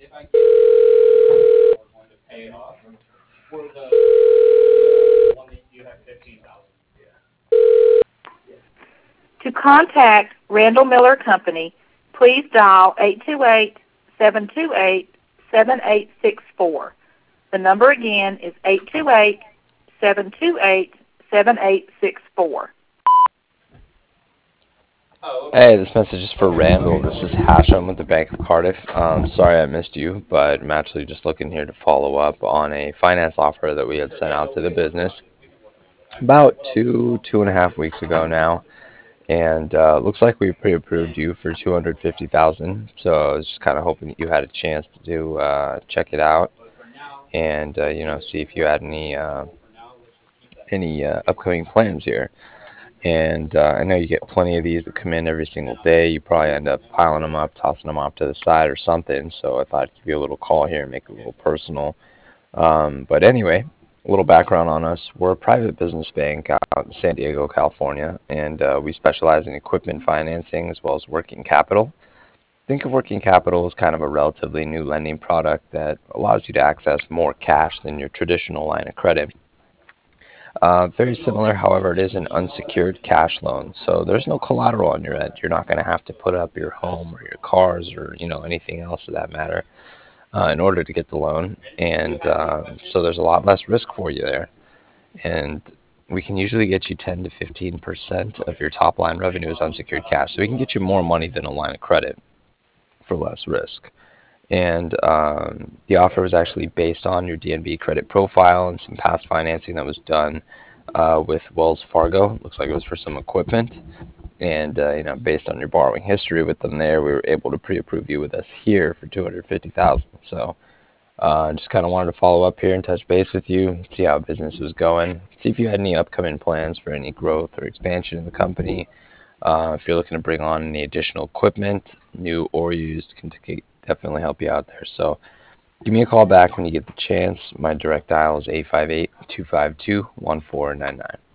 To contact Randall Miller Company, please dial 828-728-7864. The number again is 828-728-7864. Hey, this message is for Randall. This is Hashem with the Bank of Cardiff. Sorry I missed you, but I'm actually just looking here to follow up on a finance offer that we had sent out to the business about 2.5 weeks ago now. And looks like we pre-approved you for 250,000. So I was just kind of hoping that you had a chance to check it out and see if you had any upcoming plans here. And I know you get plenty of these that come in every single day. You probably end up piling them up, tossing them off to the side or something. So I thought I'd give you a little call here and make it a little personal. But anyway, a little background on us. We're a private business bank out in San Diego, California, and we specialize in equipment financing as well as working capital. Think of working capital as kind of a relatively new lending product that allows you to access more cash than your traditional line of credit. Very similar, however, it is an unsecured cash loan, so there's no collateral on your end. You're not going to have to put up your home or your cars or anything else for that matter in order to get the loan, and so there's a lot less risk for you there. And we can usually get you 10 to 15% of your top line revenue as unsecured cash, so we can get you more money than a line of credit for less risk. And the offer was actually based on your DNB credit profile and some past financing that was done with Wells Fargo. Looks like it was for some equipment. And based on your borrowing history with them there, we were able to pre-approve you with us here for 250,000. So just kind of wanted to follow up here and touch base with you, see how business was going, see if you had any upcoming plans for any growth or expansion in the company. If you're looking to bring on any additional equipment, new or used, can definitely help you out there. So give me a call back when you get the chance. My direct dial is 858-252-1499.